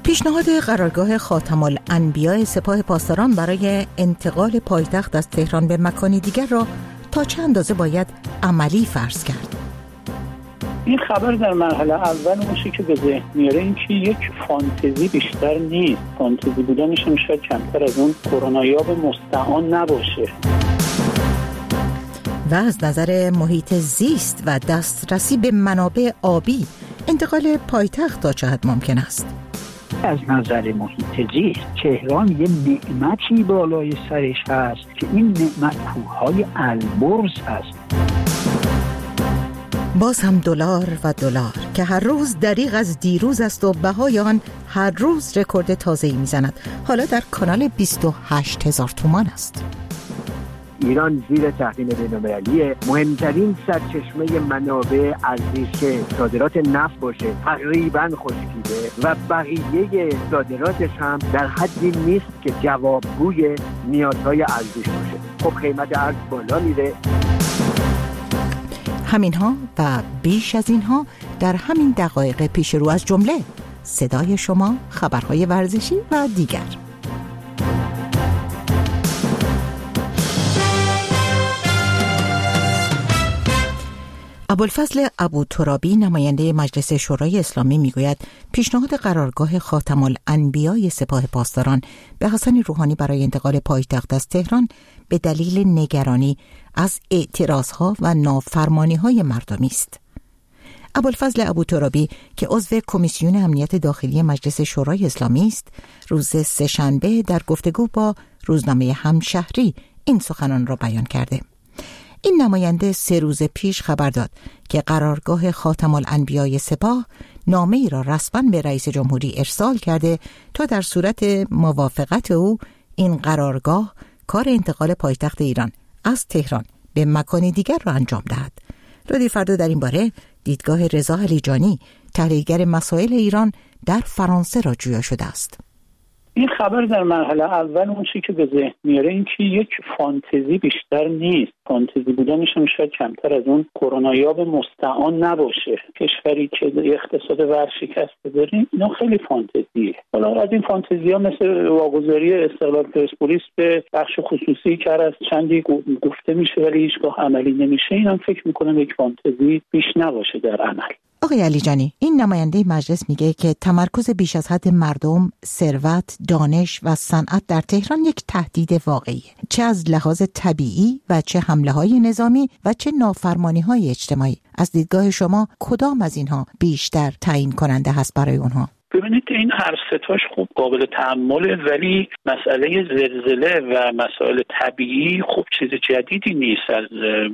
پیشنهاد قرارگاه خاتم الانبیاء سپاه پاسداران برای انتقال پایتخت از تهران به مکانی دیگر را تا چه اندازه باید عملی فرض کرد؟ این خبر در مرحله اول اونچه که به ذهن میاره این که یک فانتزی بیشتر نیست. فانتزی بودنش هم شاید کمتر از اون کرونایاب مستعان نباشه. و از نظر محیط زیست و دسترسی به منابع آبی انتقال پایتخت تا چه حد ممکن است؟ از نظر محیط زیست تهران یه نعمتی بالای سرش هست که این نعمت کوههای البرز هست. باز هم دلار و دلار که هر روز دریغ از دیروز است و بهای آن هر روز رکورد تازه‌ای میزند. حالا در کانال 28,000 تومان است. ایران زیر تحریم بین‌المللی مهمترین سرچشمه منابع ارزی که صادرات نفت باشه تقریباً خشکیده و بقیه صادراتش هم در حدی نیست که جوابگوی نیازهای ارزیش باشه. خب قیمت ارز بالا میره. همینها و بیش از اینها در همین دقایق پیش رو، از جمله صدای شما، خبرهای ورزشی و دیگر. ابوالفضل ابوترابی نماینده مجلس شورای اسلامی میگوید پیشنهاد قرارگاه خاتم الانبیاء سپاه پاسداران به حسن روحانی برای انتقال پایتخت از تهران به دلیل نگرانی از اعتراضها و نافرمانی‌های مردمی است. ابوالفضل ابوترابی که عضو کمیسیون امنیت داخلی مجلس شورای اسلامی است، روز سه‌شنبه در گفتگو با روزنامه همشهری این سخنان را بیان کرده. این نماینده 3 روز پیش خبر داد که قرارگاه خاتم الانبیاء سپاه نامه ای را رسما به رئیس جمهوری ارسال کرده تا در صورت موافقت او این قرارگاه کار انتقال پایتخت ایران از تهران به مکانی دیگر را انجام دهد. رادیو فردا در این باره دیدگاه رضا علیجانی، تحلیلگر مسائل ایران در فرانسه را جویا شده است. این خبر در مرحله اول اون چیزی که به ذهن میاره این که یک فانتزی بیشتر نیست. فانتزی بودنش هم شاید کمتر از اون کرونایاب مستعان نباشه. کشوری که اقتصاد ورشکسته داره اینا خیلی فانتزیه. حالا از این فانتزی‌ها مثل واگذاری استقلال پرسپولیس به بخش خصوصی که از چندی گفته میشه ولی هیچگاه عملی نمیشه، اینم فکر میکنم یک فانتزی بیش نباشه در عمل. آقای علیجانی، این نماینده مجلس میگه که تمرکز بیش از حد مردم، ثروت، دانش و صنعت در تهران یک تهدید واقعیه، چه از لحاظ طبیعی و چه حمله‌های نظامی و چه نافرمانی‌های اجتماعی. از دیدگاه شما کدام از اینها بیشتر تعیین کننده هست برای اونها؟ ببینید این هر ستاش خوب قابل تأمله، ولی مسئله زلزله و مسائل طبیعی خوب چیز جدیدی نیست. از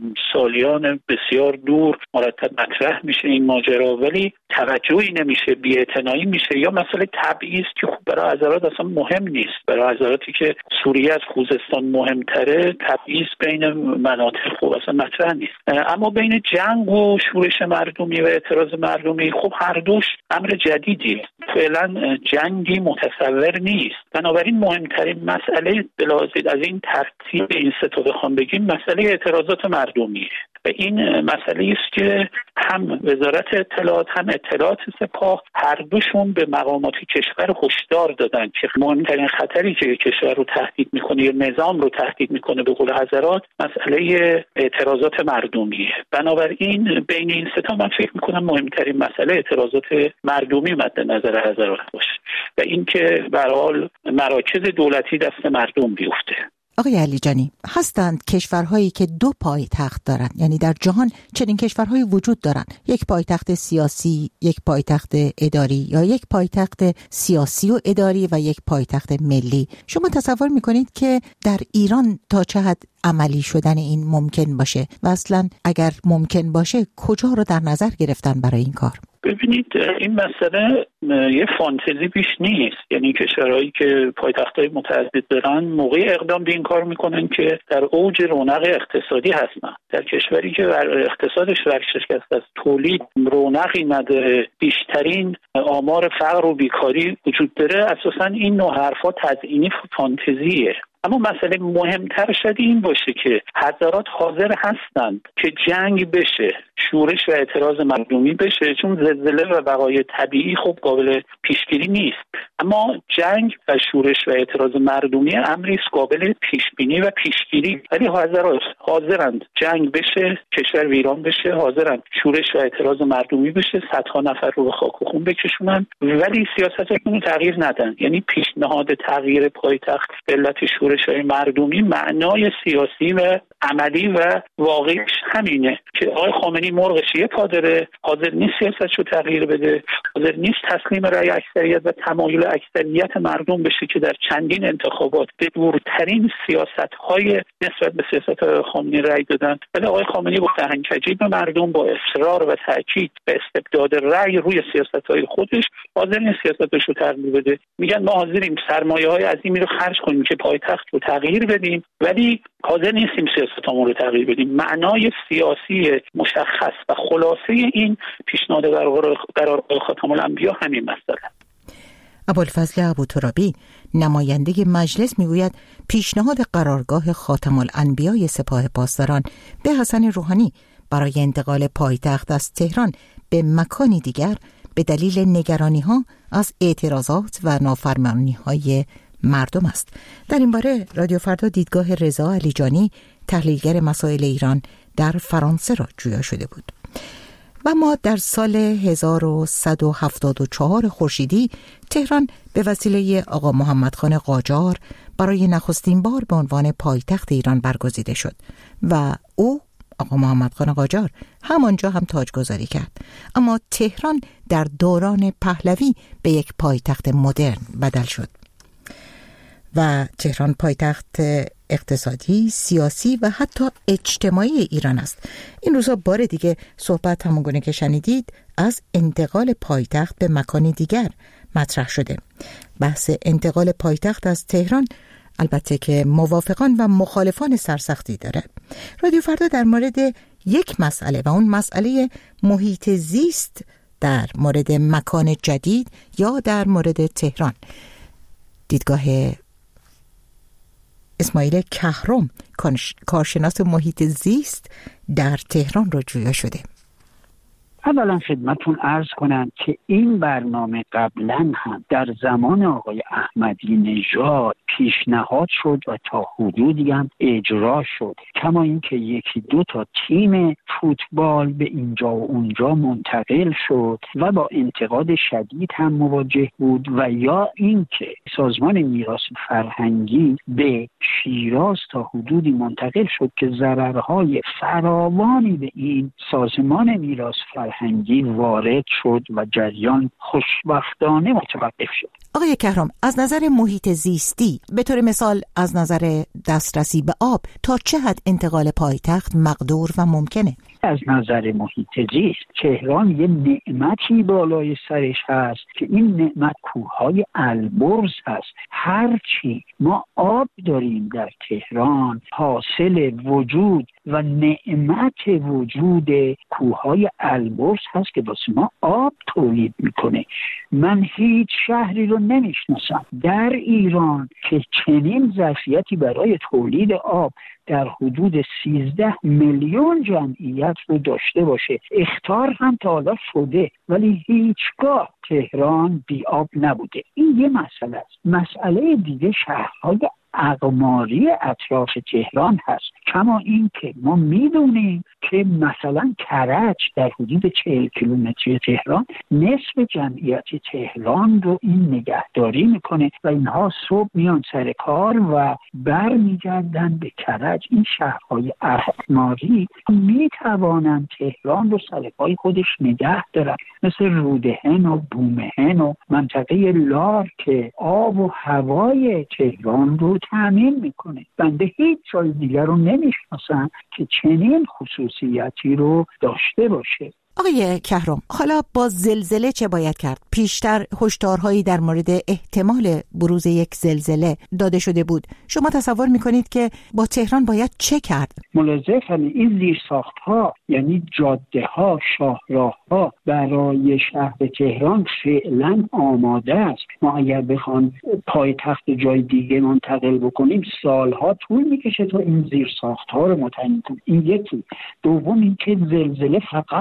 سالیان بسیار دور مرتب مطرح میشه این ماجرا، ولی توجهی نمیشه، بی‌اعتنایی میشه. یا مسئله طبیعی است که خوب برای حضرات اصلا مهم نیست. برای حضراتی که سوریه از خوزستان مهمتره، طبیعی است بین مناطق خوب اصلا مطرح نیست. اما بین جنگ و شورش مردمی و اعتراض مردمی خب هر دوش امر جدیدیه. فعلا جنگی متصور نیست. بنابراین مهمترین مسئله بلازید از این ترتیب این سه تا بخوام بگیم مسئله اعتراضات مردمیه و این مسئله است که هم وزارت اطلاعات هم اطلاعات سپاه هر دوشون به مقامات کشور هشدار دادن که مهمترین خطری که کشور رو تهدید میکنه یا نظام رو تهدید میکنه به قول حضرات مسئله اعتراضات مردمیه. بنابراین بین این سه تا من فکر میکنم مهمترین مسئله اعتراضات مردمی مد نظر حضرات باشه و اینکه به هر حال مراکز دولتی دست مردم بیفته. آقای علیجانی، هستند کشورهایی که 2 پایتخت دارند، یعنی در جهان چنین کشورهایی وجود دارند، یک پایتخت سیاسی، یک پایتخت اداری، یا یک پایتخت سیاسی و اداری و یک پایتخت ملی. شما تصور میکنید که در ایران تا چه حد عملی شدن این ممکن باشه و اصلا اگر ممکن باشه کجا رو در نظر گرفتن برای این کار؟ ببینید این مسئله یه فانتزی بیش نیست. یعنی کشورهایی که پایتخت‌های متعدد دارن موقع اقدام به این کار میکنن که در اوج رونق اقتصادی هستن. در کشوری که اقتصادش ورشکسته است، تولید رونقی نداره، بیشترین آمار فقر و بیکاری وجود داره، اساساً این نوع حرفا تزیینی فانتزیه. اما مسئله مهمتر شده این باشه که حضرات حاضر هستند که جنگ بشه، شورش و اعتراض مردمی بشه، چون زلزله و وقایع طبیعی خب قابل پیشگیری نیست. اما جنگ و شورش و اعتراض مردمی امری است قابل پیشبینی و پیشگیری. ولی حاضرند جنگ بشه، کشور ویران بشه، حاضرند شورش و اعتراض مردمی بشه، صدها نفر رو به خاک و خون بکشونن، ولی سیاستشون رو تغییر ندن. یعنی پیشنهاد تغییر پایتخت به علت شورش‌های مردمی معنای سیاسی و عملی و واقعیش همینه که آقای خامنه‌ای مرغ شیه پا داره، حاضر نیست سیاستشو تغییر بده، حاضر نیست تسلیم رأی اکثریت و تمایل اکثریت مردم بشه که در چندین انتخابات به دورترین سیاست‌های نسبت به سیاست خامنه‌ای رأی دادن. ولی آقای خامنه‌ای با دهنکجی به مردم، با اصرار و تاکید به استبداد رأی روی سیاست‌های خودش، حاضر نیست سیاستشو تغییر بده. میگن ما حاضریم سرمایه‌های عظیمی رو خرج کنیم که پایتخت رو تغییر بدیم، ولی حاضر نیستیم سیاستمون رو تغییر بدیم. معنای سیاسی مشخص و خلاصه این پیشنهاد قرارگاه خاتم الانبیا همین مسئله. ابوالفضل ابوترابی نماینده مجلس میگوید پیشنهاد قرارگاه خاتم الانبیای سپاه پاسداران به حسن روحانی برای انتقال پایتخت از تهران به مکانی دیگر به دلیل نگرانی‌ها از اعتراضات و نافرمانی‌های مردم است. در این باره رادیو فردا دیدگاه رضا علیجانی، تحلیلگر مسائل ایران در فرانسه را جویا شده بود. و ما در سال 1174 خورشیدی تهران به وسیله آقا محمد خان قاجار برای نخستین بار به عنوان پایتخت ایران برگزیده شد و او آقا محمد خان قاجار همانجا هم تاجگذاری کرد. اما تهران در دوران پهلوی به یک پایتخت مدرن بدل شد و تهران پایتخت اقتصادی، سیاسی و حتی اجتماعی ایران است. این روزا بار دیگه صحبت همونگونه که شنیدید از انتقال پایتخت به مکانی دیگر مطرح شده. بحث انتقال پایتخت از تهران البته که موافقان و مخالفان سرسختی داره. رادیو فردا در مورد یک مسئله و اون مسئله محیط زیست در مورد مکان جدید یا در مورد تهران، دیدگاه اسماعیل کهرم کارشناس محیط زیست در تهران رو جویا شده. اولا خدمتون عرض کنم که این برنامه قبلا هم در زمان آقای احمدی نژاد پیشنهاد شد و تا حدودی هم اجرا شد، کما اینکه یکی دو تا تیم فوتبال به اینجا و اونجا منتقل شد و با انتقاد شدید هم مواجه بود، و یا اینکه سازمان میراث فرهنگی به شیراز تا حدودی منتقل شد که ضررهای فراوانی به این سازمان میراث فرهنگی وارد شد و جریان خوشبختانه متوقف شد. آقای کهرم، از نظر محیط زیستی به طور مثال از نظر دسترسی به آب تا چه حد انتقال پایتخت مقدور و ممکنه؟ از نظر محیط زیست تهران یه نعمتی بالای سرش هست که این نعمت کوههای البرز هست. هرچی ما آب داریم در تهران حاصل وجود و نعمت وجود کوههای البرز هست که واسه ما آب تولید میکنه. من هیچ شهری رو نمیشناسم در ایران که چنین ظرفیتی برای تولید آب در حدود 13 میلیون جمعیت رو داشته باشه. اخطار هم تا حالا شده ولی هیچگاه تهران بی آب نبوده. این یه مسئله است. مسئله دیگه شهرهای اقماری اطراف تهران هست، کما این که ما میدونیم که مثلا کرج در حدود 40 کیلومتری تهران نصف جمعیت تهران رو این نگهداری میکنه و اینها صبح میان سر کار و بر میگردن به کرج. این شهرهای اقماری میتوانند تهران رو سر پای خودش نگه دارن، مثل رودهن و بومهن و منطقه لار که آب و هوای تهران رو تامین میکنه. بنده هیچ جای دیگر رو نمیشناسم که چنین خصوصیتی رو داشته باشه. آقای کهرم، حالا با زلزله چه باید کرد؟ پیشتر هشدارهایی در مورد احتمال بروز یک زلزله داده شده بود. شما تصور میکنید که با تهران باید چه کرد؟ ملاحظه این زیرساخت‌ها یعنی جاده‌ها، شاهراه‌ها برای شهر تهران فعلا آماده است. ما اگر بخوام پایتخت جای دیگه منتقل بکنیم سالها طول میکشه تا این زیرساخت‌ها رو متعین کنیم. این یکی. دوم اینکه زلزله فقط در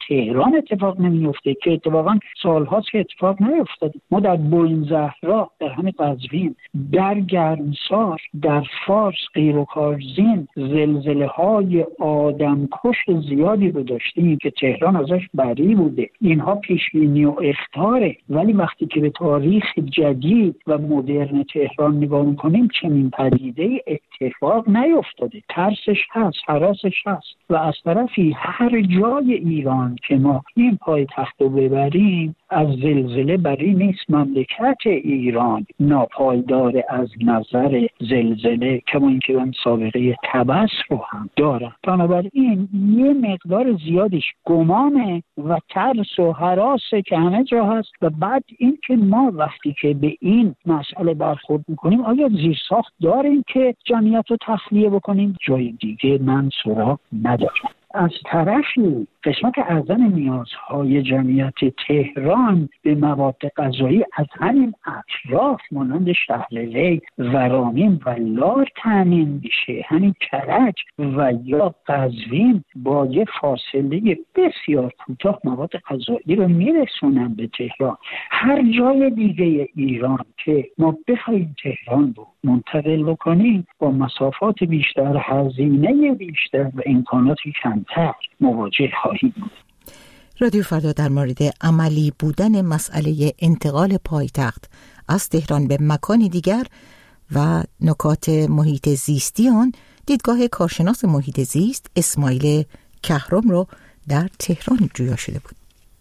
تهران اتفاق نمیفته که اتفاقا سالهاست که اتفاق نیفتاده. ما در بوئنزهرا، در همین قزوین، در گرمسار، در فارس، قیروکارزین زلزله‌های آدمکش زیادی رو داشتیم که تهران ازش بری بوده. اینها پیشبینی و اخطاره، ولی وقتی که به تاریخ جدید و مدرن تهران نگاه می‌کنیم چنین پدیده اتفاق نیفتاده. ترسش هست، هراسش هست و از طرفی هر جای ایران که ما این پایتخت رو ببریم از زلزله بری نیست. مملکت ایران ناپایدار از نظر زلزله، کما اینکه من سابقه تبس رو هم دارم. بنابراین یه مقدار زیادیش گمانه و ترس و هراسه که همه جا هست. و بعد این که ما وقتی که به این مسئله برخورد میکنیم آیا زیرساخت داریم که جمعیت رو تخلیه بکنیم؟ جای دیگه من سراغ ندارم. از طرفی قسمت اعظم نیازهای جمعیت تهران به مواد غذایی از همین اطراف مانند شهرلی و رامین و لار تامین میشه. همین کرج و یا قزوین با یه فاصله بسیار کوتاه مواد غذایی رو میرسونن به تهران. هر جای دیگه ایران که ما بخوایم تهران رو منتقل بکنیم با مسافات بیشتر، هزینه بیشتر و امکانات کمتر مواجه خواهیم بود. رادیو فردا در مورد عملی بودن مسئله انتقال پایتخت از تهران به مکانی دیگر و نکات محیط زیستی آن دیدگاه کارشناس محیط زیست اسماعیل کهرم رو در تهران جویا شده بود.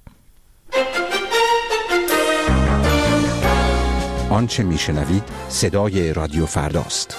آنچه میشنوید صدای رادیو فرداست.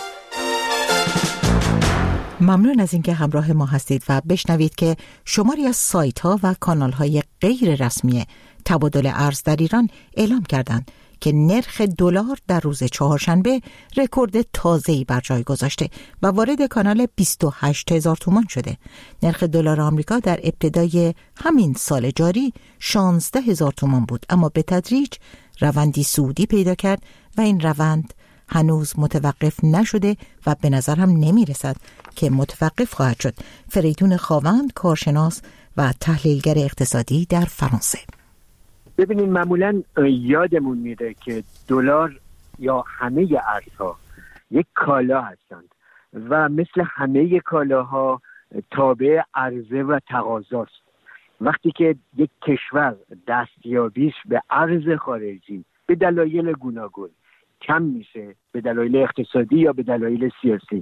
ممنون از اینکه همراه ما هستید و بشنوید که شماری از سایت ها و کانال های غیر رسمی تبادل ارز در ایران اعلام کردند که نرخ دلار در روز چهارشنبه رکورد تازه‌ای بر جای گذاشته و وارد کانال 28,000 تومان شده. نرخ دلار آمریکا در ابتدای همین سال جاری 16,000 تومان بود، اما به تدریج روندی صعودی پیدا کرد و این روند هنوز متوقف نشده و به نظر هم نمی رسد که متوقف خواهد شد. فریدون خاوند، کارشناس و تحلیلگر اقتصادی در فرانسه. ببینید معمولا یادمون میره که دلار یا همه ارزها یک کالا هستند و مثل همه کالاها تابع عرضه و تقاضاست. وقتی که یک کشور دستیابیش به ارز خارجی به دلایل گوناگون کم میشه، به دلایل اقتصادی یا به دلایل سیاسی،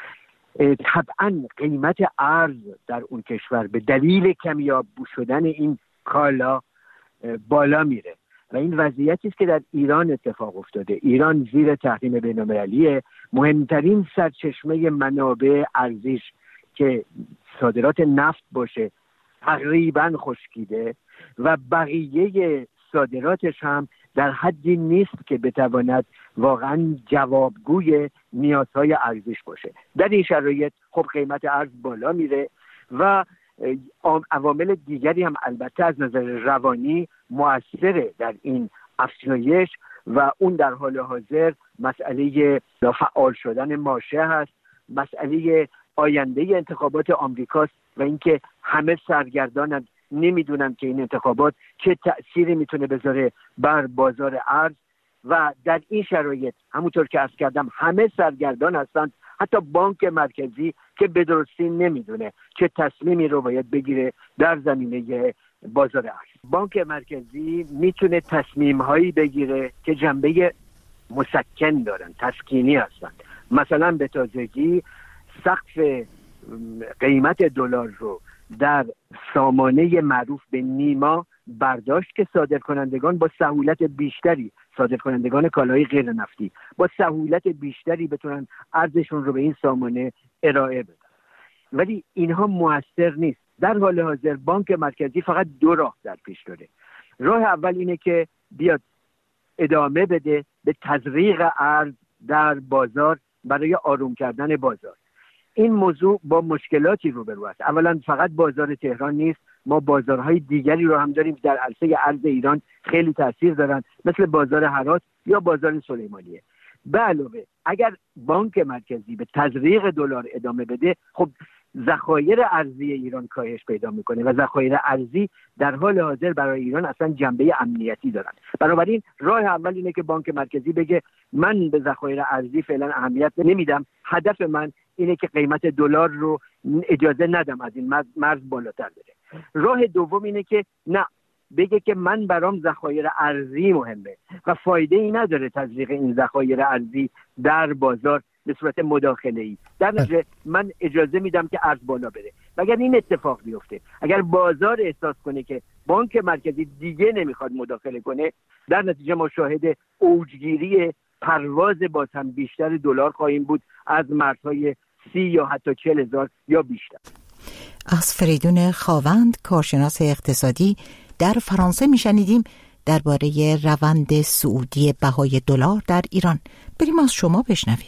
طبعا قیمت ارز در اون کشور به دلیل کمیاب شدن این کالا بالا میره و این وضعیتی است که در ایران اتفاق افتاده. ایران زیر تحریم بین‌المللی، مهمترین سرچشمه منابع ارزیش که صادرات نفت باشه تقریبا خشکیده و بقیه صادراتش هم در حدی نیست که بتواند واقعا جوابگوی نیازهای ارزش باشه. در این شرایط خب قیمت ارز بالا میره و عوامل دیگری هم البته از نظر روانی مؤثره در این افزایش و اون در حال حاضر مسئله فعال شدن ماشه هست، مسئله آینده انتخابات آمریکاست و اینکه همه سرگردانند، نمیدونن که این انتخابات چه تأثیری میتونه بذاره بر بازار ارز و در این شرایط همونطور که عرض کردم همه سرگردان هستند، حتی بانک مرکزی که به درستی نمیدونه چه تصمیمی رو باید بگیره در زمینه بازار ارز. بانک مرکزی میتونه تصمیم‌هایی بگیره که جنبه مسکن دارن، تسکینی هستند. مثلا به تازگی سقف قیمت دلار رو در سامانه معروف به نیما برداشت که صادرکنندگان با سهولت بیشتری، صادرکنندگان کالای غیر نفتی با سهولت بیشتری بتونن ارزشون رو به این سامانه ارائه بدن. ولی اینها موثر نیست. در حال حاضر بانک مرکزی فقط دو راه در پیش داره. راه اول اینه که بیاد ادامه بده به تزریق ارز در بازار برای آروم کردن بازار. این موضوع با مشکلاتی روبرو است. اولا فقط بازار تهران نیست، ما بازارهای دیگری رو هم داریم در عرصه ارز ایران خیلی تاثیر دارن، مثل بازار هرات یا بازار سلیمانیه. به علاوه اگر بانک مرکزی به تزریق دلار ادامه بده، خب ذخایر ارزی ایران کاهش پیدا میکنه و ذخایر ارزی در حال حاضر برای ایران اصلا جنبه امنیتی دارن. بنابراین راه اول اینه که بانک مرکزی بگه من به ذخایر ارزی فعلا اهمیت نمیدم، هدف من اینه که قیمت دلار رو اجازه ندم از این مرز بالاتر بره. راه دوم اینه که نه، بگه که من برام ذخایر ارزی مهمه و فایده ای نداره تزریق این ذخایر ارزی در بازار به صورت مداخله‌ای. در نتیجه من اجازه میدم که ارز بالا بره. و اگر این اتفاق بیفته، اگر بازار احساس کنه که بانک مرکزی دیگه نمیخواد مداخله کنه، در نتیجه ما شاهد اوجگیری پرواز باز هم بیشتر دلار خواهیم بود از مرزهای 30 یا حتی 40,000 یا بیشتر. از فریدون خاوند، کارشناس اقتصادی در فرانسه میشنیدیم درباره روند صعودی بهای دلار در ایران. بریم از شما بشنویم.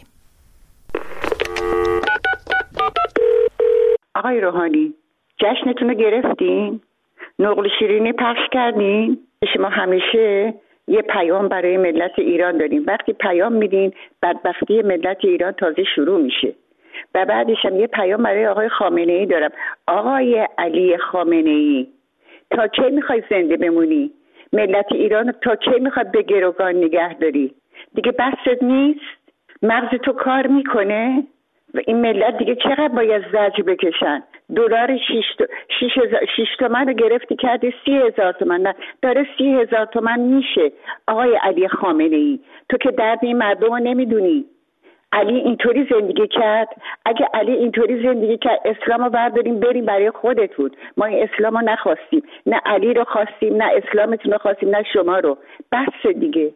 آقای روحانی، جشنتون رو گرفتین؟ نقل شیرینی پخش کردین؟ شما همیشه یه پیام برای ملت ایران دارین. وقتی پیام میدین بدبختی ملت ایران تازه شروع میشه. و بعدش هم یه پیام برای آقای خامنه‌ای دارم. آقای علی خامنه‌ای، تا کی میخوای زنده بمونی؟ ملت ایران تا کی میخوای به گروگان نگه داری؟ دیگه بست نیست؟ مغز تو کار میکنه؟ و این ملت دیگه چقدر باید زجر بکشن؟ دلار 6 تومن رو گرفتی کردی 30,000 تومن، داره 30,000 تومن میشه. آقای علی خامنه‌ای، تو که درد این مردم رو نمیدونی. علی اینطوری زندگی کرد. اگه علی اینطوری زندگی کرد، اسلام رو برداریم بریم برای خودتون. ما این اسلام رو نخواستیم، نه علی رو خواستیم، نه اسلامتون رو خواستیم، نه شما رو. بس دیگه.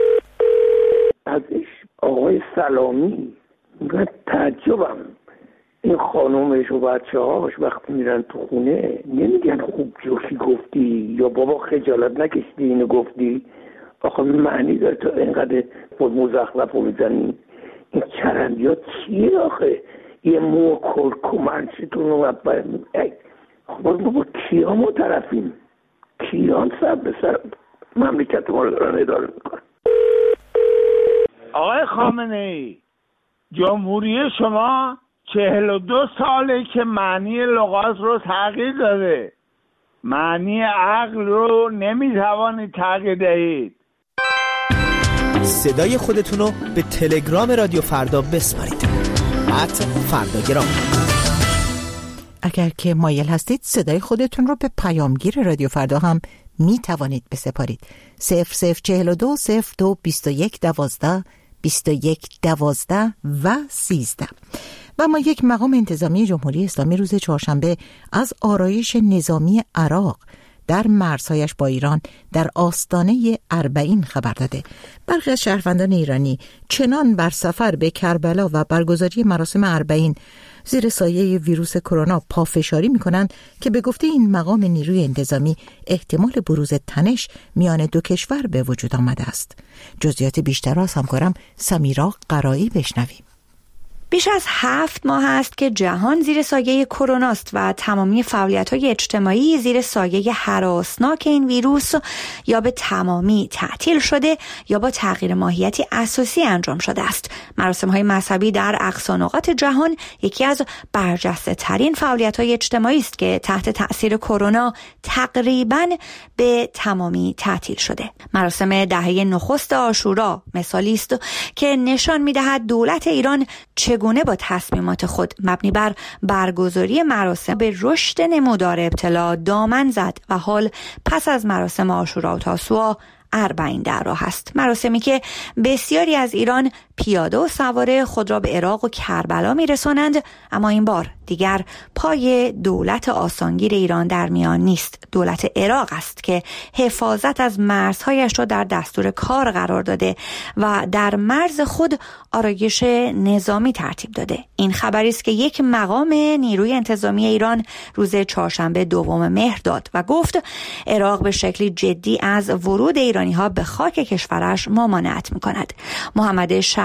ازش آقای سلامی من تعجبم، این خانومش و بچه هاش وقتی میرن تو خونه نمیگن خوب جوشی گفتی یا بابا خجالت نکشیدی اینو گفتی؟ آخه معنی داره تو اینقدر خود مزخرف رو میزنی؟ این چرندی ها چیه آخه؟ یه مو کمرشتون رو بابا کیا ما طرفیم؟ کیان سر به سر مملکت ما رو دارن اداره میکن؟ آقای خامنه‌ای، جمهوری شما 42 ساله که معنی لغات رو تغییر داده. معنی عقل رو نمیتوانید تغییر دهید. صدای خودتون رو به تلگرام رادیو فردا بسپارید. @فرداگرام. اگر که مایل هستید صدای خودتون رو به پیامگیر رادیو فردا هم می توانید بسپارید. 0042 02 21 12 21 12 و 13. و ما یک مقام انتظامی جمهوری اسلامی روز چهارشنبه از آرایش نظامی عراق در مرزهایش با ایران در آستانه 40 خبر داده. برخی از شهروندان ایرانی چنان بر سفر به کربلا و برگزاری مراسم 40 زیر سایه ویروس کرونا پافشاری می‌کنند که به گفته این مقام نیروی انتظامی احتمال بروز تنش میان دو کشور به وجود آمده است. جزئیات بیشتر را از همکارم سمیرا قرایی بشنویم. بیش از 7 ماه است که جهان زیر سایه کرونا است و تمامی فعالیت‌های اجتماعی زیر سایه هراسناک این ویروس یا به تمامی تعطیل شده یا با تغییر ماهیتی اساسی انجام شده است. مراسم‌های مذهبی در اقصا نقاط جهان یکی از برجسته‌ترین فعالیت‌های اجتماعی است که تحت تأثیر کرونا تقریباً به تمامی تعطیل شده. مراسم دهه نخست عاشورا مثالی است که نشان می‌دهد دولت ایران چگونه با تصمیمات خود مبنی بر برگزاری مراسم به رشد نمودار ابتلا دامن زد و حال پس از مراسم عاشورا و تاسوعا 40 در راه است. مراسمی که بسیاری از ایران پیاده و سواره خود را به عراق و کربلا می‌رسانند، اما این بار دیگر پای دولت آسانگیر ایران در میان نیست. دولت عراق است که حفاظت از مرزهایش را در دستور کار قرار داده و در مرز خود آرایش نظامی ترتیب داده. این خبری است که یک مقام نیروی انتظامی ایران روز چهارشنبه 2 مهر داد و گفت عراق به شکلی جدی از ورود ایرانی‌ها به خاک کشورش ممانعت می‌کند. محمد شرف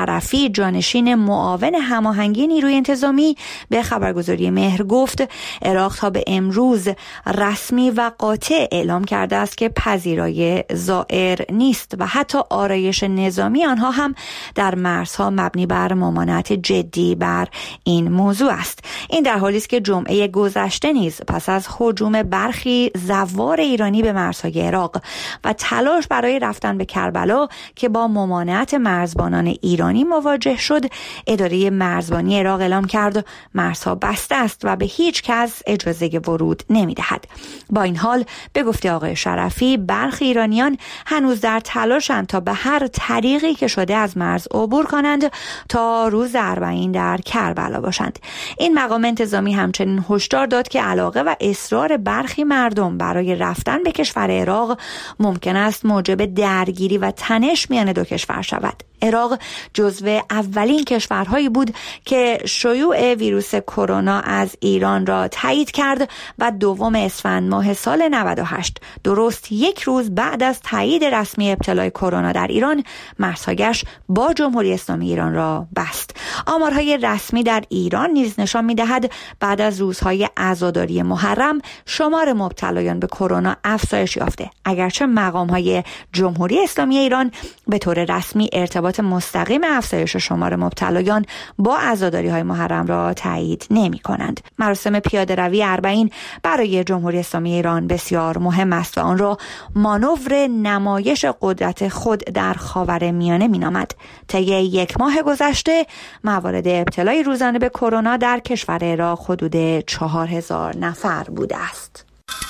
شرفی، جانشین معاون هماهنگی نیروی انتظامی، به خبرگزاری مهر گفت عراق تا به امروز رسمی و قاطع اعلام کرده است که پذیرای زائر نیست و حتی آرایش نظامی آنها هم در مرزها مبنی بر ممانعت جدی بر این موضوع است. این در حالی است که جمعه گذشته نیز پس از هجوم برخی زوار ایرانی به مرزهای عراق و تلاش برای رفتن به کربلا که با ممانعت مرزبانان ایرانی مواجه شد، اداره مرزبانی عراق اعلام کرد مرزها بسته است و به هیچ کس اجازه ورود نمی‌دهد. با این حال به گفته آقای شرفی برخی ایرانیان هنوز در تلاشند تا به هر طریقی که شده از مرز عبور کنند تا روز 40 در کربلا باشند. این مقام انتظامی همچنین هشدار داد که علاقه و اصرار برخی مردم برای رفتن به کشور عراق ممکن است موجب درگیری و تنش میان دو کشور شود. عراق جزو اولین کشورهایی بود که شیوع ویروس کرونا از ایران را تایید کرد و 2 اسفند ماه سال 98 درست 1 روز بعد از تایید رسمی ابتلای کرونا در ایران مرزهایش با جمهوری اسلامی ایران را بست. آمارهای رسمی در ایران نیز نشان می‌دهد بعد از روزهای عزاداری محرم شمار مبتلایان به کرونا افزایش یافته، اگرچه مقام‌های جمهوری اسلامی ایران به طور رسمی ارتباط مستقیم افزایش شمار مبتلایان با عزاداری‌های محرم را تایید نمی‌کنند. مراسم پیاده‌روی 40 برای جمهوری اسلامی ایران بسیار مهم است و آن را مانور نمایش قدرت خود در خاورمیانه می‌نامد. طی 1 ماه گذشته موارد ابتلای روزانه به کرونا در کشور عراق حدود 4000 نفر بوده است.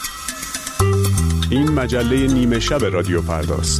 این مجله نیمه شب رادیو فرداست.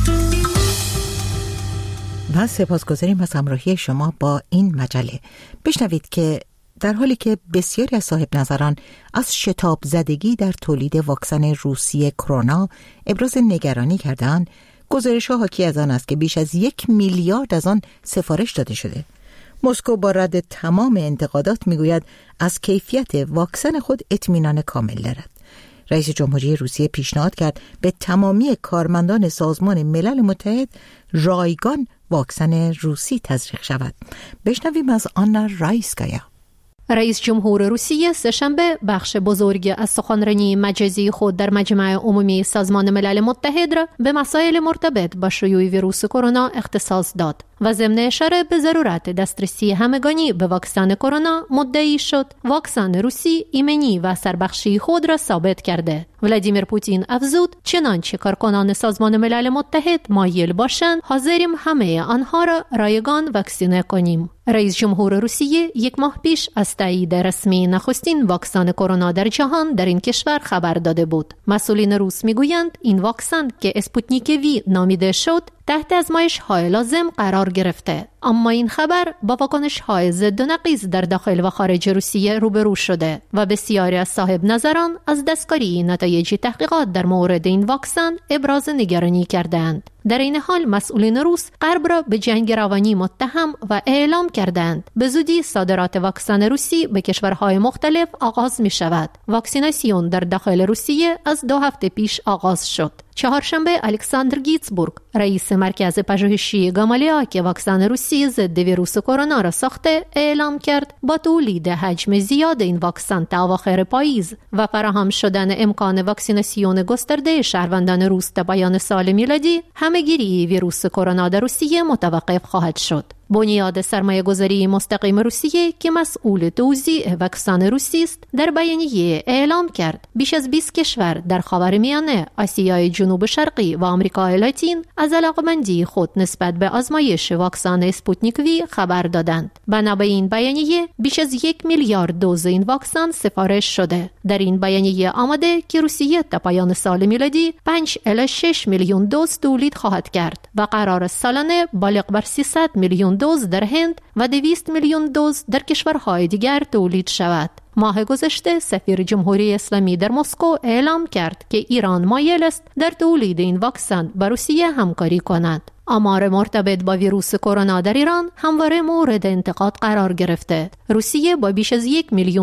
و سپاسگزاریم از همراهی شما با این مجله. بشنوید که در حالی که بسیاری از صاحب نظران از شتاب زدگی در تولید واکسن روسی کرونا ابراز نگرانی کردند، گزارش‌ها حاکی از آن است که بیش از 1 میلیارد از آن سفارش داده شده. مسکو با رد تمام انتقادات میگوید از کیفیت واکسن خود اطمینان کامل دارد. رئیس جمهوری روسیه پیشنهاد کرد به تمامی کارمندان سازمان ملل متحد رایگان واکسن روسی تزریق شود. بشنویم از آنا رایسکایا. رئیس جمهور روسیه سه‌شنبه بخش بزرگی از سخنرانی مجازی خود در مجمع عمومی سازمان ملل متحد را به مسائل مرتبط با شیوع ویروس کرونا اختصاص داد و ضمن اشاره به ضرورت دسترسی همگانی به واکسن کرونا مدعی شد واکسن روسی ایمنی و سربخشی خود را ثابت کرده. ولادیمیر پوتین افزود چنانچه کارکنان سازمان ملل متحد مایل باشند حاضریم همه آنها را رایگان واکسینه کنیم. رئیس جمهور روسیه 1 ماه پیش از تایید رسمی نخستین واکسن کرونا در جهان در این کشور خبر داده بود. مسئولین روس میگویند این واکسن که اسپوتنیک وی نامیده شد تحت آزمایش‌های لازم قرار گرفته، اما این خبر با واکنش‌های ضد و نقیض در داخل و خارج روسیه روبرو شده و بسیاری از صاحب نظران از دستکاری نتایج تحقیقات در مورد این واکسن ابراز نگرانی کردند. در این حال مسئولین روس غرب را به جنگ روانی متهم و اعلام کردند به زودی صادرات واکسن روسی به کشورهای مختلف آغاز می شود. واکسیناسیون در داخل روسیه از 2 هفته پیش آغاز شد. چهارشنبه الکساندر گیتسبورگ رئیس مرکز پژوهشی گامالیا که واکسن روسی ضد ویروس کرونا را ساخته اعلام کرد با تولید حجم زیاد این واکسن تا اواخر پاییز و فراهم شدن امکان واکسیناسیون گسترده شهروندان روس تا پایان سال میلادی همه‌گیری ویروس کرونا در روسیه متوقف خواهد شد. بنیاد سرمایه‌گذاری مستقیم روسیه که مسئول توزیع واکسن روسی است در بیانیه اعلام کرد بیش از 20 کشور در خاورمیانه، آسیای جنوب شرقی و آمریکای لاتین از علاقمندی خود نسبت به آزمایش واکسن اسپوتنیک وی خبر دادند. بنا به این بیانیه بیش از 1 میلیارد دوز این واکسن سفارش شده. در این بیانیه آمده که روسیه تا پایان سال میلادی 5 الی 6 میلیون دوز تولید خواهد کرد و قرار سالانه بالغ بر 300 میلیون دوز در هند و 200 میلیون دوز در کشورهای دیگر تولید شود. ماه گذشته سفیر جمهوری اسلامی در مسکو اعلام کرد که ایران مایل است در تولید این واکسن با روسیه همکاری کند. آمار مرتبط با ویروس کرونا در ایران همواره مورد انتقاد قرار گرفته. روسیه با بیش از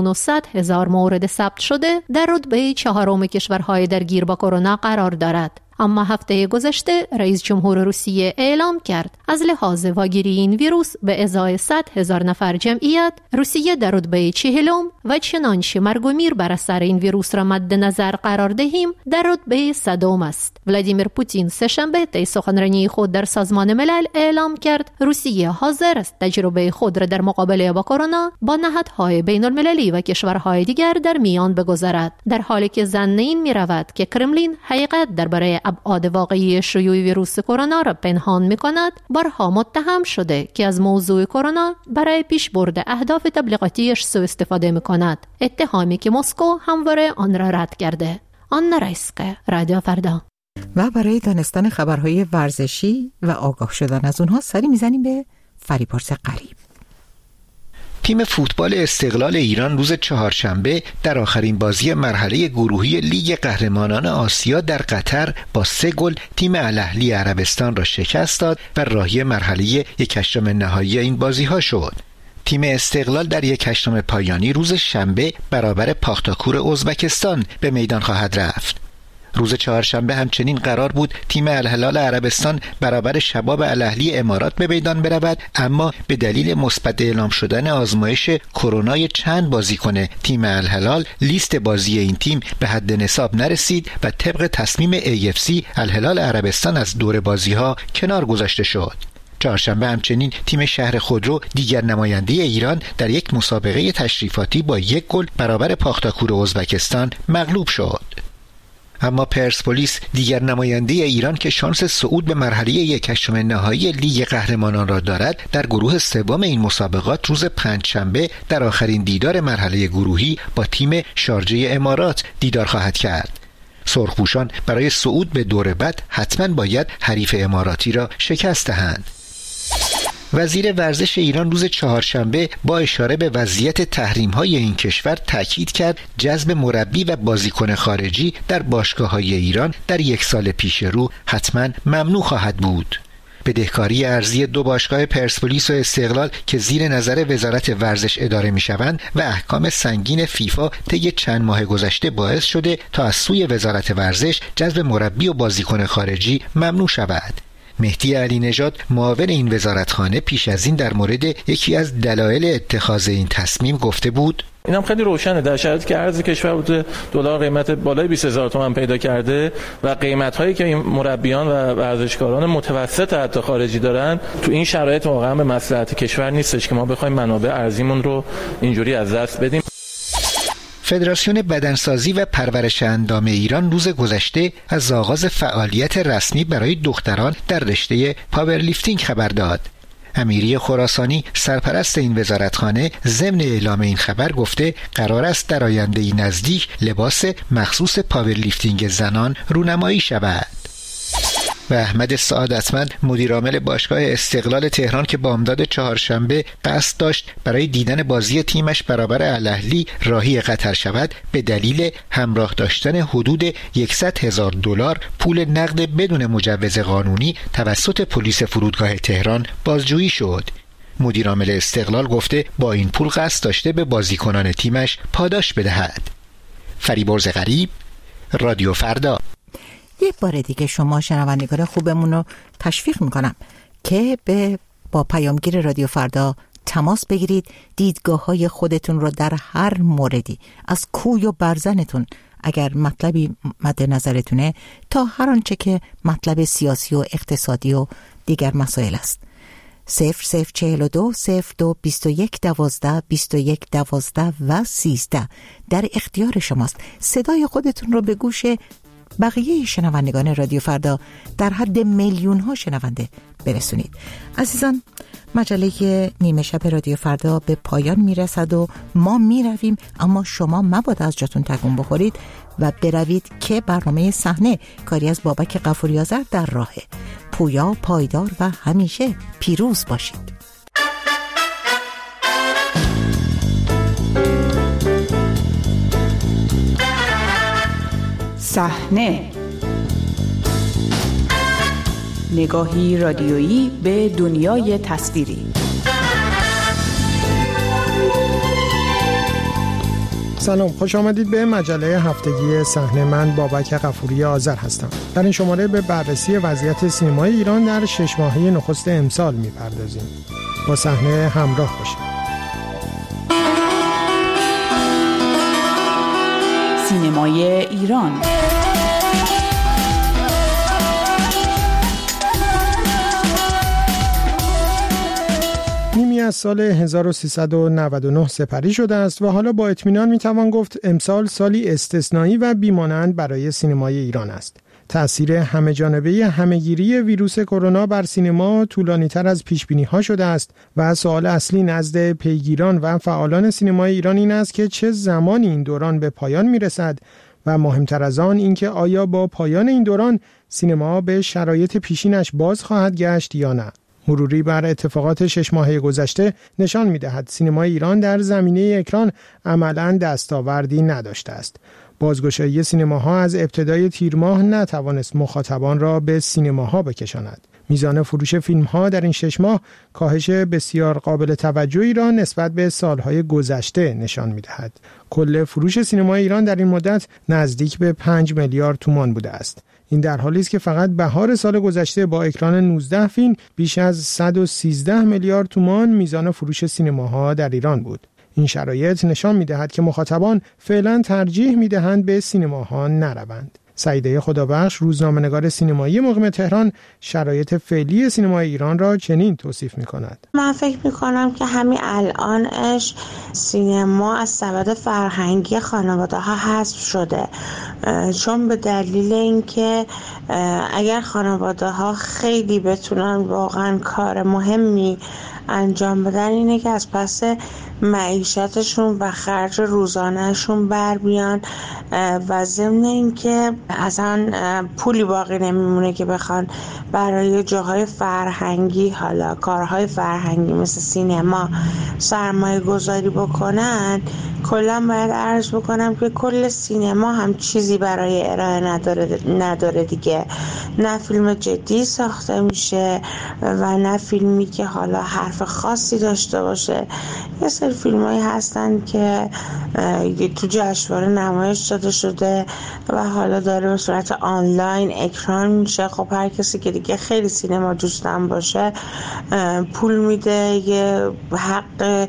1,100,000 مورد ثبت شده در رتبه 4 کشورهای درگیر با کرونا قرار دارد. اما هفته گذشته رئیس جمهور روسیه اعلام کرد از لحاظ واگیری این ویروس به ازای 100,000 نفر جمعیت، روسیه در رتبه 40 و چنانچه مرگ و میر بر اثر این ویروس را مد نظر قرار دهیم در رتبه 100 است. ولادیمیر پوتین سه‌شنبه طی سخنرانی خود در سازمان ملل اعلام کرد روسیه حاضر است تجربه خود را در مقابله با کرونا با نهادهای بین المللی و کشورهای دیگر در میان بگذارد، در حالی که ظن این می رود که کرملین حقیقت درباره ابعاد واقعی شیوع ویروس کرونا را پنهان می کند. بارها متهم شده که از موضوع کرونا برای پیشبرد اهداف تبلیغاتیش سوء استفاده می کند، اتهامی که مسکو همواره آن را رد کرده. آن رایسکه، رادیو فردا. و برای دانستن خبرهای ورزشی و آگاه شدن از اونها سری میزنیم به فریبرز غریب. تیم فوتبال استقلال ایران روز چهارشنبه در آخرین بازی مرحله گروهی لیگ قهرمانان آسیا در قطر با 3 گل تیم الاهلی عربستان را شکست داد و راهی مرحله 1/8 نهایی این بازی‌ها شد. تیم استقلال در 1/8 پایانی روز شنبه برابر پاختاکور ازبکستان به میدان خواهد رفت. روز چهارشنبه همچنین قرار بود تیم الهلال عربستان برابر شباب الاهلی امارات به میدان برود، اما به دلیل مثبت اعلام شدن آزمایش کرونای چند بازیکن تیم الهلال لیست بازی این تیم به حد نصاب نرسید و طبق تصمیم AFC الهلال عربستان از دور بازی‌ها کنار گذاشته شد. چهارشنبه همچنین تیم شهر خودرو دیگر نماینده ایران در یک مسابقه تشریفاتی با 1 گل برابر پاختاکور ازبکستان مغلوب شد. اما پرسپولیس دیگر نماینده ایران که شانس صعود به مرحله 1/8 نهایی لیگ قهرمانان را دارد در گروه سوم این مسابقات روز پنجشنبه در آخرین دیدار مرحله گروهی با تیم شارجه امارات دیدار خواهد کرد. سرخپوشان برای صعود به دور بعد حتما باید حریف اماراتی را شکست دهند. وزیر ورزش ایران روز چهارشنبه با اشاره به وضعیت تحریم‌های این کشور تاکید کرد جذب مربی و بازیکن خارجی در باشگاه‌های ایران در 1 سال پیش رو حتما ممنوع خواهد بود. بدهکاری ارزی 2 باشگاه پرسپولیس و استقلال که زیر نظر وزارت ورزش اداره می‌شوند و احکام سنگین فیفا طی چند ماه گذشته باعث شده تا از سوی وزارت ورزش جذب مربی و بازیکن خارجی ممنوع شود. مهدی علی نژاد معاون این وزارتخانه پیش از این در مورد یکی از دلایل اتخاذ این تصمیم گفته بود: اینم خیلی روشنه در شرایطی که ارز کشور بود دلار قیمت بالای 20,000 تومان پیدا کرده و قیمت‌هایی که این مربیان و ورزشکاران متوسط حتی خارجی دارن، تو این شرایط واقعا به مصلحت کشور نیستش که ما بخوایم منابع ارزیمون رو اینجوری از دست بدیم. فدراسیون بدنسازی و پرورش اندام ایران روز گذشته از آغاز فعالیت رسمی برای دختران در رشته پاورلیفتینگ خبر داد. امیری خراسانی سرپرست این وزارتخانه ضمن اعلام این خبر گفته قرار است در آینده نزدیک لباس مخصوص پاورلیفتینگ زنان رونمایی شود. و احمد سعادتمند مدیرعامل باشگاه استقلال تهران که بامداد چهارشنبه قصد داشت برای دیدن بازی تیمش برابر الاهلی راهی قطر شود، به دلیل همراه داشتن حدود $100,000 پول نقد بدون مجوز قانونی توسط پلیس فرودگاه تهران بازجویی شد. مدیرعامل استقلال گفته با این پول قصد داشته به بازیکنان تیمش پاداش بدهد. فریبرز غریب، رادیو فردا. یک بار دیگه شما شنوندگان خوبمون رو تشویق میکنم که با پیامگیر رادیو فردا تماس بگیرید، دیدگاه‌های خودتون رو در هر موردی از کوی و برزنتون اگر مطلبی مد نظرتونه تا هر آنچه که مطلب سیاسی و اقتصادی و دیگر مسائل است 0042 02 21 12 21 12 و 13 در اختیار شماست. صدای خودتون رو به گوش بقیه شنوندگان رادیو فردا در حد میلیون ها شنونده برسونید. عزیزان، مجله نیمه شب رادیو فردا به پایان میرسد و ما میرویم، اما شما مبادا از جاتون تکون بخورید و بروید که برنامه صحنه کاری از بابک غفوری آذر در راهه. پویا، پایدار و همیشه پیروز باشید. صحنه، نگاهی رادیویی به دنیای تصویری. سلام، خوش آمدید به مجله هفتگی صحنه. من بابک غفوری آذر هستم. در این شماره به بررسی وضعیت سینمای ایران در 6 ماهه نخست امسال می‌پردازیم. با صحنه همراه باشید. سینمای ایران. نیمی از سال 1399 سپری شده است و حالا با اطمینان میتوان گفت امسال سالی استثنایی و بی‌مانند برای سینمای ایران است. تأثیر همه‌جانبه همه‌گیری ویروس کرونا بر سینما طولانی‌تر از پیش‌بینی‌ها شده است و سوال اصلی نزد پیگیران و فعالان سینمای ایران این است که چه زمانی این دوران به پایان میرسد و مهمتر از آن اینکه آیا با پایان این دوران سینما به شرایط پیشینش باز خواهد گشت یا نه. مروری بر اتفاقات 6 ماهه گذشته نشان می‌دهد سینمای ایران در زمینه اکران عملاً دستاوردی نداشته است. بازگشایی سینماها از ابتدای تیر ماه نتوانست مخاطبان را به سینماها بکشاند. میزان فروش فیلم‌ها در این 6 ماه کاهش بسیار قابل توجهی را نسبت به سالهای گذشته نشان می‌دهد. کل فروش سینمای ایران در این مدت نزدیک به 5 میلیارد تومان بوده است. این در حالی است که فقط بهار سال گذشته با اکران 19 فیلم بیش از 113 میلیارد تومان میزان فروش سینماها در ایران بود. این شرایط نشان می‌دهد که مخاطبان فعلا ترجیح می‌دهند به سینماها نروند. سعیده خدابخش، روزنامه‌نگار سینمایی مقیم تهران، شرایط فعلی سینمای ایران را چنین توصیف می‌کند. من فکر می‌کنم که همین الانش سینما از سبد فرهنگی خانواده‌ها حذف شده، چون به دلیل اینکه اگر خانواده‌ها خیلی بتونن واقعا کار مهمی انجام بدن اینه که از پس معیشتشون و خرج روزانهشون بر بیان و ضمن اینکه اصلا پولی باقی نمیمونه که بخوان برای جاهای فرهنگی، حالا کارهای فرهنگی مثل سینما سرمایه گذاری بکنن. کلا باید عرض بکنم که کل سینما هم چیزی برای ارائه نداره دیگه. نه فیلم جدی ساخته میشه و نه فیلمی که حالا حرف خاصی داشته باشه. یه سری فیلمایی هستن که تو جشنواره نمایش داده شده و حالا داره به صورت آنلاین اکران میشه. خب هر کسی که دیگه خیلی سینما دوستم باشه پول میده، یه حق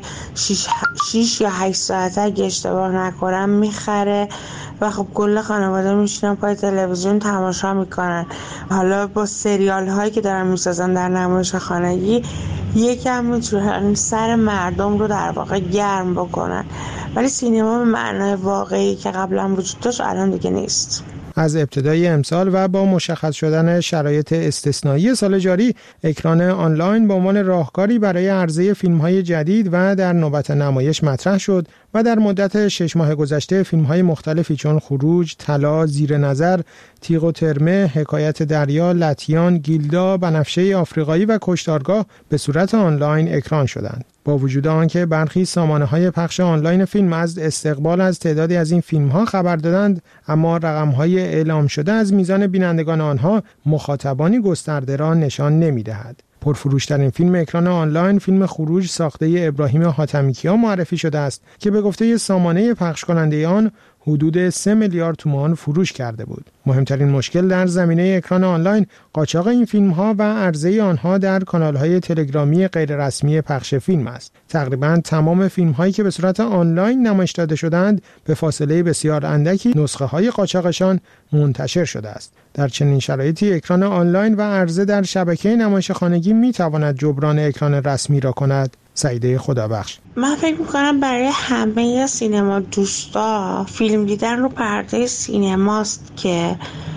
6 یا 8 ساعته اگه اشتباه نکنم میخره و خب کل خانواده میشینن پای تلویزیون تماشا میکنن. حالا با سریال هایی که دارن میسازن در نمایش خانگی یکم میتونن سر مردم رو در واقع گرم بکنن، ولی سینما به معنای واقعی که قبلا وجود داشت الان دیگه نیست. از ابتدای امسال و با مشخص شدن شرایط استثنایی سال جاری، اکران آنلاین به عنوان راهکاری برای عرضه فیلم‌های جدید و در نوبت نمایش مطرح شد و در مدت 6 ماه گذشته فیلم‌های مختلفی چون خروج، طلا، زیر نظر، تیغ و ترمه، حکایت دریا، لطیان، گیلدا، بنفشه آفریقایی و کشتارگاه به صورت آنلاین اکران شدند. با وجود آنکه برخی سامانه‌های پخش آنلاین فیلم از استقبال از تعدادی از این فیلم‌ها خبر دادند، اما رقم‌های اعلام شده از میزان بینندگان آنها مخاطبانی گسترده را نشان نمی‌دهد. پرفروش‌ترین فیلم اکران آنلاین فیلم خروج ساخته ابراهیم حاتمیکیا معرفی شده است که به گفته سامانه پخش کننده آن حدود 3 میلیارد تومان فروش کرده بود. مهمترین مشکل در زمینه اکران آنلاین قاچاق این فیلم‌ها و عرضه آنها در کانال‌های تلگرامی غیررسمی پخش فیلم است. تقریباً تمام فیلم‌هایی که به صورت آنلاین نمایش داده شدند به فاصله بسیار اندکی نسخه‌های قاچاقشان منتشر شده است. در چنین شرایطی اکران آنلاین و عرضه در شبکه نمایش خانگی می‌تواند جبران اکران رسمی را کند. سعیده خدابخش: من فکر میکنم برای همه سینما دوستا فیلم دیدن رو پرده سینماست که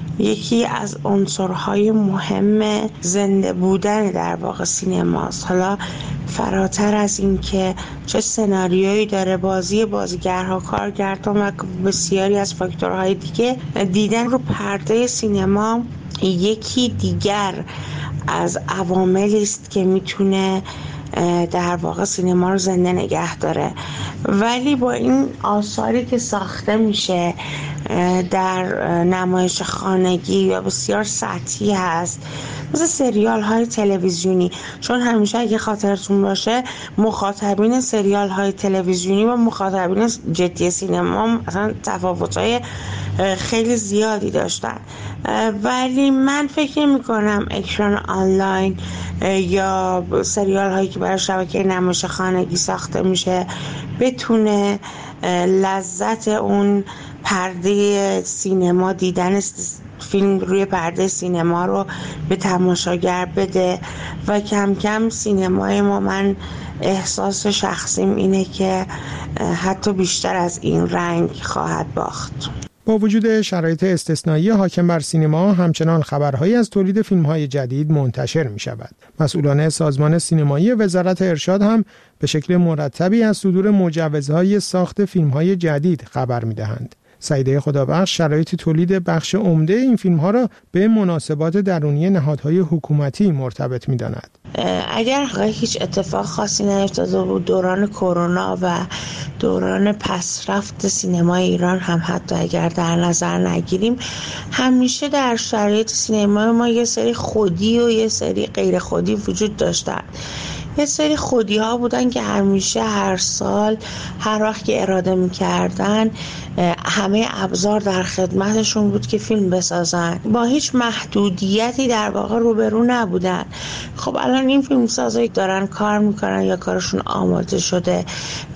یکی از عنصرهای مهم زنده بودن در واقع سینماست. حالا فراتر از این که چه سناریویی داره، بازیگرها، کارگردان و بسیاری از فاکتورهای دیگه، دیدن رو پرده سینما یکی دیگر از عواملی است که میتونه در واقع سینما رو زنده نگه داره. ولی با این آثاری که ساخته میشه در نمایش خانگی یا بسیار سطحی هست، مثل سریال های تلویزیونی، چون همیشه اگه خاطرتون باشه مخاطبین سریال های تلویزیونی و مخاطبین جدی سینما اصلا تفاوت‌های خیلی زیادی داشتن. ولی من فکر می‌کنم اکران آنلاین یا سریال هایی که برای شبکه نمایش خانگی ساخته میشه بتونه لذت اون پرده سینما، دیدن فیلم روی پرده سینما رو به تماشاگر بده و کم کم سینمای ما، من احساس شخصیم اینه که حتی بیشتر از این رنگ خواهد باخت. با وجود شرایط استثنایی حاکم بر سینما، همچنان خبرهایی از تولید فیلم‌های جدید منتشر می‌شود. مسئولان سازمان سینمایی وزارت ارشاد هم به شکل مرتبی از صدور مجوزهای ساخت فیلم‌های جدید خبر می‌دهند. سعیده خدابخش شرایط تولید بخش عمده این فیلم‌ها را به مناسبات درونی نهادهای حکومتی مرتبط می‌داند. اگر هیچ اتفاق خاصی نیفتاده بود دوران کرونا و دوران پسرفت سینمای ایران هم حتی اگر در نظر نگیریم، همیشه در شرایط سینمای ما یه سری خودی و یه سری غیر خودی وجود داشتن. یه سری خودی ها بودن که همیشه هر سال هر وقت که اراده می‌کردن همه ابزار در خدمتشون بود که فیلم بسازن، با هیچ محدودیتی در واقع روبرو نبودن. خب الان این فیلمسازایی دارن کار میکنن یا کارشون آماده شده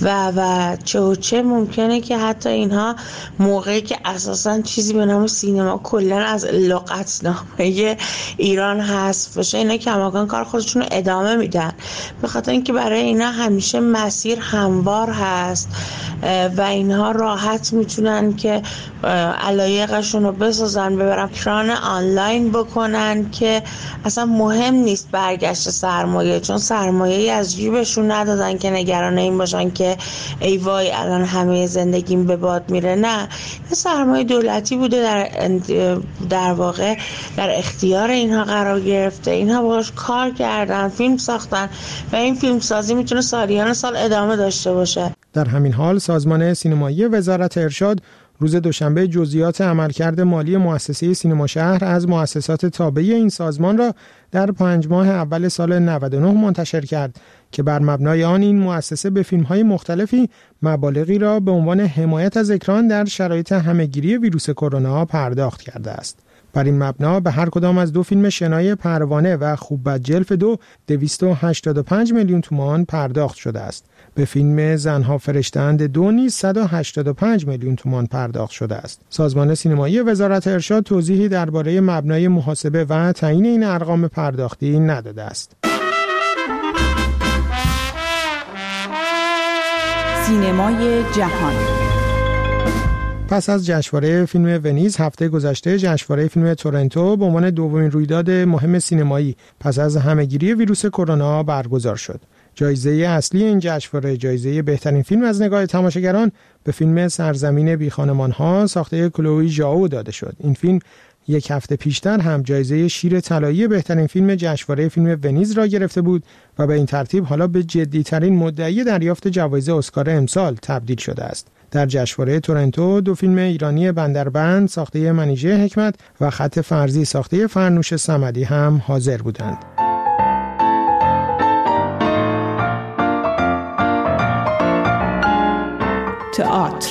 و چه ممکنه که حتی اینها موقعی که اساساً چیزی به نام سینما کلا از لغتنامه ایران حذف بشه، اینا کماکان کار خودشون رو ادامه میدن، به خاطر اینکه برای اینا همیشه مسیر هموار هست و اینها راحت میتونن که علایقشون رو بسازن، ببرن اکران آنلاین بکنن که اصلا مهم نیست برگشت سرمایه، چون سرمایه‌ای از جیبشون ندادن که نگران این باشن که ای وای الان همه زندگیم به باد میره. نه، یه سرمایه دولتی بوده در واقع در اختیار اینها قرار گرفته، اینها باهاش کار کردن، فیلم ساختن و این فیلم سازی میتونه سالیان سال ادامه داشته باشه. در همین حال سازمان سینمایی وزارت ارشاد روز دوشنبه جزئیات عملکرد مالی مؤسسه سینما شهر از مؤسسات تابع این سازمان را در 5 ماه اول سال 99 منتشر کرد که بر مبنای آن این مؤسسه به فیلم‌های مختلفی مبالغی را به عنوان حمایت از اکران در شرایط همه‌گیری ویروس کرونا پرداخت کرده است. بر این مبنا به هر کدام از 2 فیلم شنای پروانه و خوب بد جلف 2 285 میلیون تومان پرداخت شده است. به فیلم زنها فرشته‌اند 2 نیز 185 میلیون تومان پرداخت شده است. سازمان سینمایی وزارت ارشاد توضیحی درباره مبنای محاسبه و تعیین این ارقام پرداختی نداده است. سینمای جهان. پس از جشنواره فیلم ونیز هفته گذشته، جشنواره فیلم تورنتو به عنوان دومین رویداد مهم سینمایی پس از همه‌گیری ویروس کرونا برگزار شد. جایزه اصلی این جشنواره، جایزه بهترین فیلم از نگاه تماشاگران، به فیلم سرزمین بیخانمان‌ها ساخته کلوئی ژائو داده شد. این فیلم یک هفته پیشتر هم جایزه شیر طلایی بهترین فیلم جشنواره فیلم ونیز را گرفته بود و به این ترتیب حالا به جدی‌ترین مدعی دریافت جوایز اسکار امسال تبدیل شده است. در جشنواره تورنتو 2 فیلم ایرانی بندربند ساخته منیژه حکمت و خط فرضی ساخته فرنوش صمدی هم حاضر بودند. تئاتر.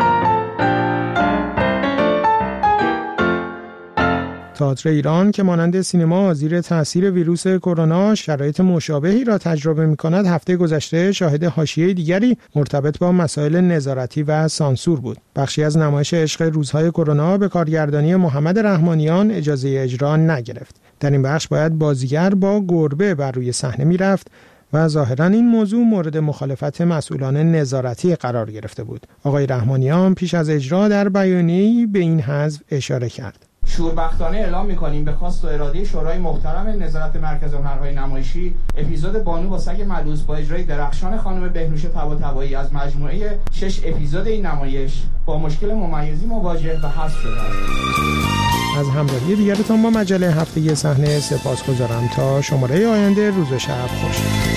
تئاتر ایران که مانند سینما زیر تاثیر ویروس کرونا شرایط مشابهی را تجربه می‌کند، هفته گذشته شاهد حاشیه دیگری مرتبط با مسائل نظارتی و سانسور بود. بخشی از نمایش عشق روزهای کرونا به کارگردانی محمد رحمانیان اجازه اجرا نگرفت. در این بخش باید بازیگر با گربه بر روی صحنه می‌رفت و ظاهراً این موضوع مورد مخالفت مسئولان نظارتی قرار گرفته بود. آقای رحمانیان پیش از اجرا در بیانیه‌ای به این حذف اشاره کرد. شوربختانه اعلام می‌کنیم به خواست و اراده شورای محترم نظارت مرکز هنرهای نمایشی، اپیزود بانو با سگ ملوس با اجرای درخشان خانم بهنوش طباطبایی از مجموعه 6 اپیزود این نمایش با مشکل ممیزی مواجه و حذف شده است. از همراهی دیگرتان با مجله هفتگی صحنه سپاسگزارم. تا شماره آینده، روز و شب خوش.